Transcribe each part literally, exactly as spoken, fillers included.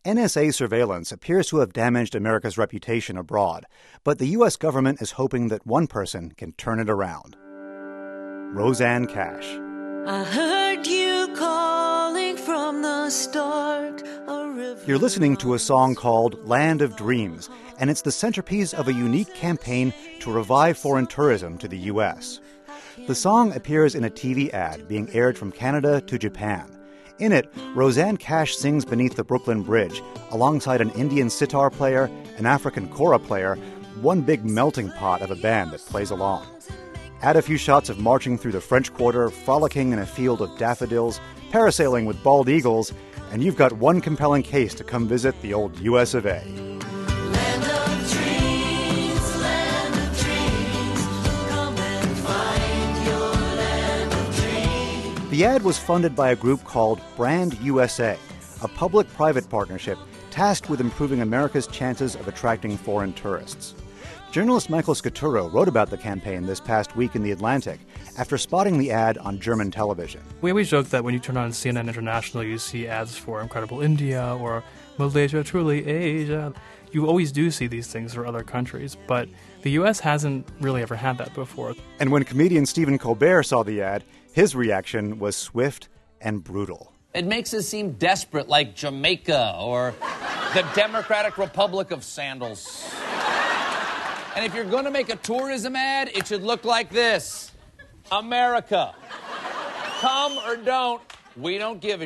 N S A surveillance appears to have damaged America's reputation abroad, but the U S government is hoping that one person can turn it around. Rosanne Cash. I heard you calling from the start. You're listening to a song called Land of Dreams, and it's the centerpiece of a unique campaign to revive foreign tourism to the U S. The song appears in a T V ad being aired from Canada to Japan. In it, Rosanne Cash sings beneath the Brooklyn Bridge alongside an Indian sitar player, an African kora player, one big melting pot of a band that plays along. Add a few shots of marching through the French Quarter, frolicking in a field of daffodils, parasailing with bald eagles, and you've got one compelling case to come visit the old U S of A. Land of dreams, land of dreams, come and find your land of dreams. The ad was funded by a group called Brand U S A, a public-private partnership tasked with improving America's chances of attracting foreign tourists. Journalist Michael Scaturo wrote about the campaign this past week in The Atlantic after spotting the ad on German television. We always joke that when you turn on C N N International, you see ads for Incredible India or Malaysia, truly Asia. You always do see these things for other countries, but the U S hasn't really ever had that before. And when comedian Stephen Colbert saw the ad, his reaction was swift and brutal. It makes us seem desperate, like Jamaica or the Democratic Republic of Sandals. And if you're going to make a tourism ad, it should look like this. America. Come or don't, we don't give a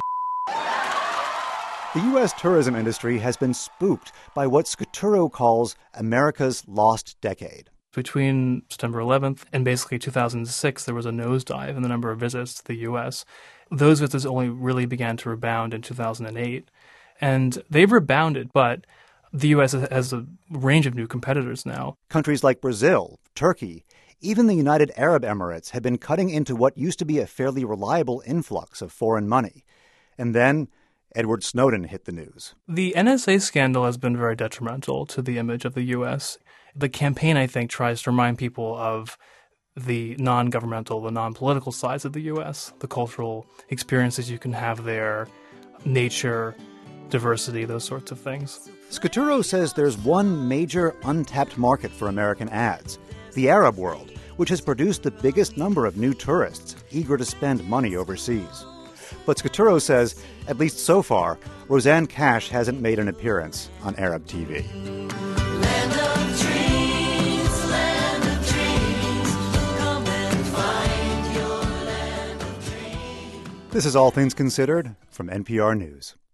The U S tourism industry has been spooked by what Scaturo calls America's lost decade. Between September eleventh and basically two thousand six, there was a nosedive in the number of visits to the U S. Those visits only really began to rebound in two thousand eight. And they've rebounded, but the U S has a range of new competitors now. Countries like Brazil, Turkey, even the United Arab Emirates have been cutting into what used to be a fairly reliable influx of foreign money. And then Edward Snowden hit the news. The N S A scandal has been very detrimental to the image of the U S. The campaign, I think, tries to remind people of the non-governmental, the non-political sides of the U S, the cultural experiences you can have there, nature, diversity, those sorts of things. Scaturo says there's one major untapped market for American ads, the Arab world, which has produced the biggest number of new tourists eager to spend money overseas. But Scaturo says, at least so far, Rosanne Cash hasn't made an appearance on Arab T V. Land of dreams, land of dreams, come and find your land of dreams. This is All Things Considered from N P R News.